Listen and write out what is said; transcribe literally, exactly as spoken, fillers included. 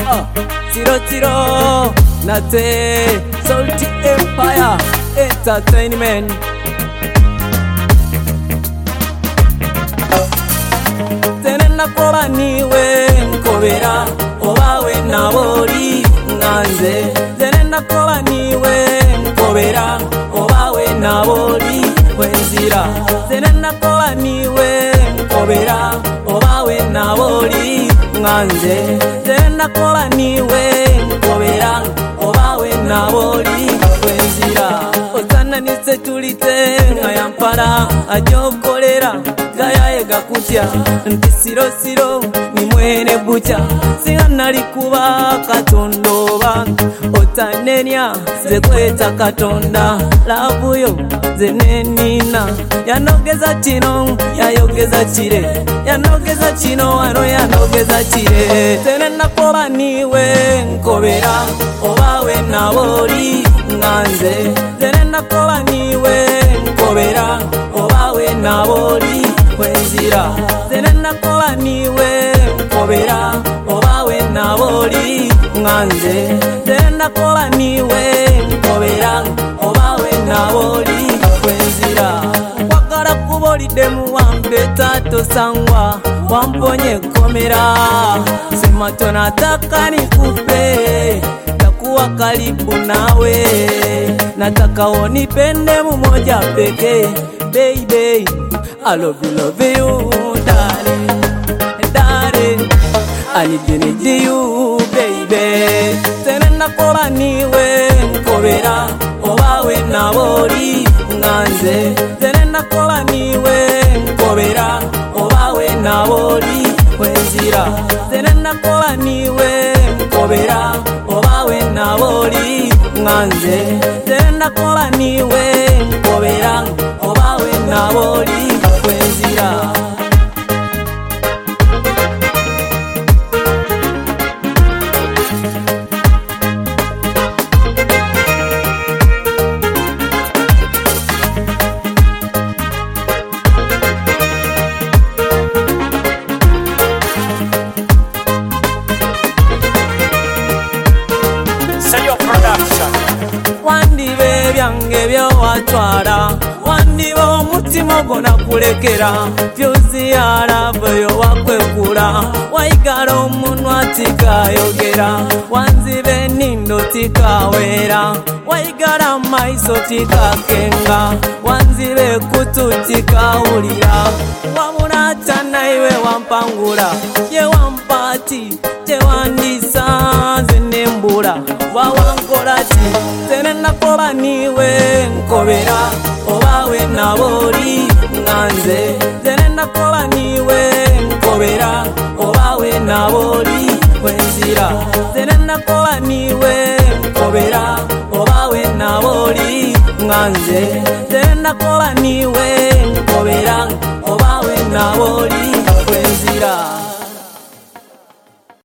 Ah, tiro tiro nate Salty Empire Entertainment. Tenena koba niwe nkobera obawe naboli nganze. Tenena koba niwe nkobera obawe naboli wenzira. Tenena koba niwe nkobera obawe naboli nganze. Tenena koba niwe nkobera obawe naboli wenzira. Otana nise tulite ngayampara ajokolera gaya ega kutya nti siro siro ni mwene bucha singa nalikuba katondoba otanenya ze kweta katonda labuyo ze nenina yanogeza chino yayogeza chire yanogeza chino wano yanogeza chire. Tenena koba niwe nkobera obawe naboli nganze. Tenena koba niwe nkobera obawe naboli wenzira. Tenena koba niwe nkobera obawe naboli nganze. Tenena koba niwe nkobera obawe naboli wenzira. Wakara kubolide muwambe tato sangwa wamponye komera. Sema tonataka nikupe takuwa karibu nawe. Nataka unipende mmoja pekee baby. I love you, love you, darling, darling. I need you, need you, baby. Tenena koba niwe nkobera obawe naboli nganze. Tenena koba niwe nkobera obawe naboli wenzira. Tenena koba niwe nkobera obawe naboli nganze. Tenena koba niwe nkobera obawe naboli wenzira. Wandibe byange byo watwara, wandibe omutima gona kulekera. Fyuzi ya love yo wakwekula, waigara omunwa tikayogera. Wanzibe nindo tikawera, waigara maiso tikakenga. Wanzibe kutu tikawulira, wabula chana iwe wampangula. Ye wampati, che wandisa zenembula, wawankolati. Tenena koba niwe nkobera obawe naboli nganze. Tenena koba niwe nkobera obawe naboli wenzira. Tenena koba niwe nkobera obawe naboli nganze. Tenena koba niwe nkobera obawe naboli wenzira.